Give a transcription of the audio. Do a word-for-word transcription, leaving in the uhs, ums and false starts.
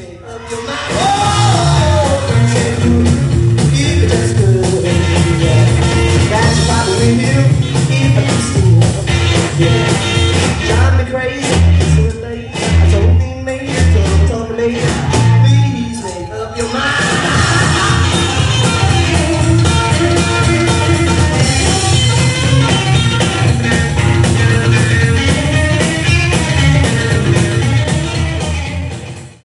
Drive me crazy, so late. I told me, mate, I told me,